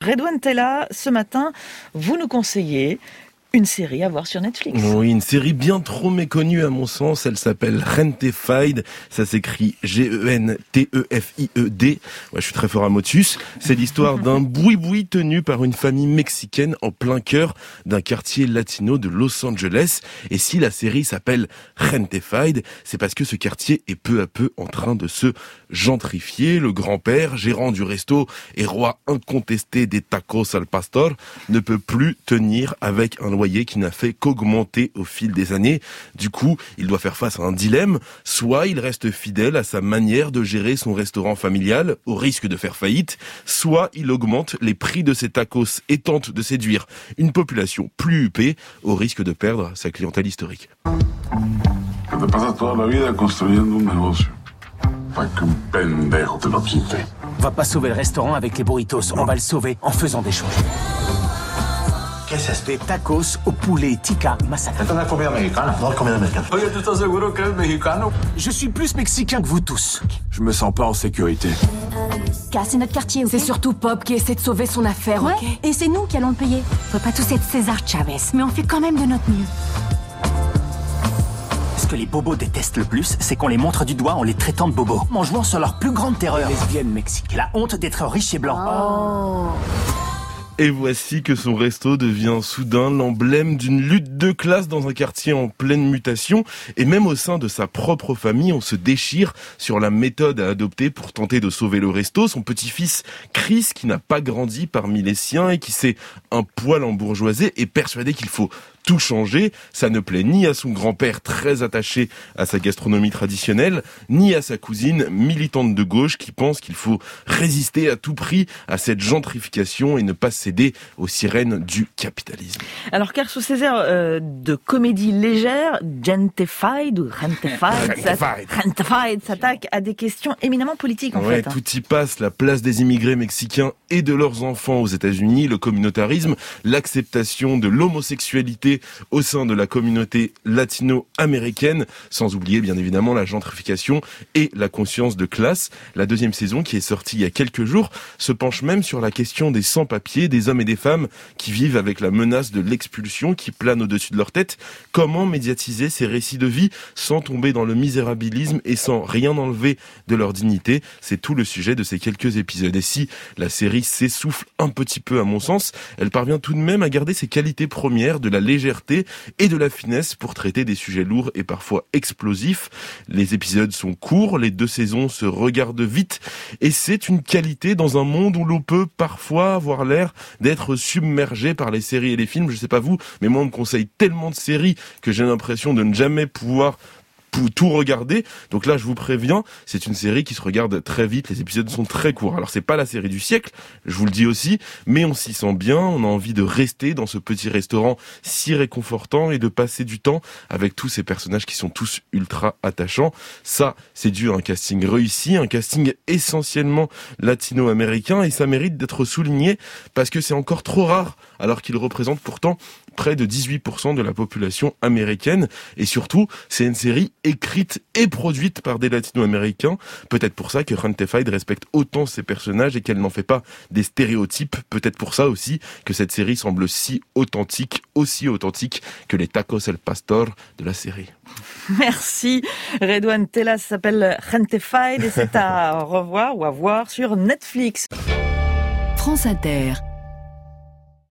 Redouane Tella, ce matin, vous nous conseillez une série à voir sur Netflix. Oui, une série bien trop méconnue à mon sens. Elle s'appelle Gentefied. Ça s'écrit Gentefied. Ouais, je suis très fort à Motus. C'est l'histoire d'un boui-boui tenu par une famille mexicaine en plein cœur d'un quartier latino de Los Angeles. Et si la série s'appelle Gentefied, c'est parce que ce quartier est peu à peu en train de se gentrifier. Le grand-père, gérant du resto et roi incontesté des tacos al pastor, ne peut plus tenir avec un loyer qui n'a fait qu'augmenter au fil des années. Du coup, il doit faire face à un dilemme. Soit il reste fidèle à sa manière de gérer son restaurant familial, au risque de faire faillite, soit il augmente les prix de ses tacos et tente de séduire une population plus huppée, au risque de perdre sa clientèle historique. Que te pasas toda la vida construyendo un negocio para que un pendejo te lo quite. On va pas sauver le restaurant avec les burritos, on va le sauver en faisant des choses. ¿Qué es esto? Des tacos au poulet tikka masala. Esto no es comida mexicana. No es comida mexicana. Oye, ¿tú estás seguro que es mexicano? Je suis plus mexicain que vous tous. Je me sens pas en sécurité. C'est notre quartier, okay? C'est surtout Pop qui essaie de sauver son affaire, ouais, ok? Et c'est nous qui allons le payer. On peut pas tous être César Chavez, mais on fait quand même de notre mieux. Ce que les bobos détestent le plus, c'est qu'on les montre du doigt en les traitant de bobos. En jouant sur leur plus grande terreur. Les lesbiennes mexicaines. La honte d'être riche et blanc. Oh. Et voici que son resto devient soudain l'emblème d'une lutte de classe dans un quartier en pleine mutation. Et même au sein de sa propre famille, on se déchire sur la méthode à adopter pour tenter de sauver le resto. Son petit-fils Chris, qui n'a pas grandi parmi les siens et qui s'est un poil embourgeoisé, est persuadé qu'il faut tout changer. Ça ne plaît ni à son grand-père très attaché à sa gastronomie traditionnelle, ni à sa cousine militante de gauche qui pense qu'il faut résister à tout prix à cette gentrification et ne pas céder aux sirènes du capitalisme. Alors, car sous ces airs de comédie légère, Gentefied s'attaque à des questions éminemment politiques en fait. Tout y passe, la place des immigrés mexicains et de leurs enfants aux États-Unis, le communautarisme, l'acceptation de l'homosexualité au sein de la communauté latino-américaine, sans oublier bien évidemment la gentrification et la conscience de classe. La deuxième saison, qui est sortie il y a quelques jours, se penche même sur la question des sans-papiers, des hommes et des femmes qui vivent avec la menace de l'expulsion qui plane au-dessus de leur tête. Comment médiatiser ces récits de vie sans tomber dans le misérabilisme et sans rien enlever de leur dignité? C'est tout le sujet de ces quelques épisodes. Et si la série s'essouffle un petit peu à mon sens, elle parvient tout de même à garder ses qualités premières de la légèreté et de la finesse pour traiter des sujets lourds et parfois explosifs. Les épisodes sont courts, les 2 saisons se regardent vite et c'est une qualité dans un monde où l'on peut parfois avoir l'air d'être submergé par les séries et les films. Je sais pas vous, mais moi on me conseille tellement de séries que j'ai l'impression de ne jamais pouvoir tout regarder. Donc là, je vous préviens, c'est une série qui se regarde très vite, les épisodes sont très courts. Alors c'est pas la série du siècle, je vous le dis aussi, mais on s'y sent bien, on a envie de rester dans ce petit restaurant si réconfortant et de passer du temps avec tous ces personnages qui sont tous ultra attachants. Ça, c'est dû à un casting réussi, un casting essentiellement latino-américain, et ça mérite d'être souligné parce que c'est encore trop rare, alors qu'il représente pourtant près de 18% de la population américaine. Et surtout, c'est une série écrite et produite par des latino-américains. Peut-être pour ça que Gentefied respecte autant ses personnages et qu'elle n'en fait pas des stéréotypes. Peut-être pour ça aussi que cette série semble si authentique, aussi authentique que les tacos al pastor de la série. Merci. Redouane Tella, ça s'appelle Gentefied et c'est à revoir ou à voir sur Netflix. France Inter.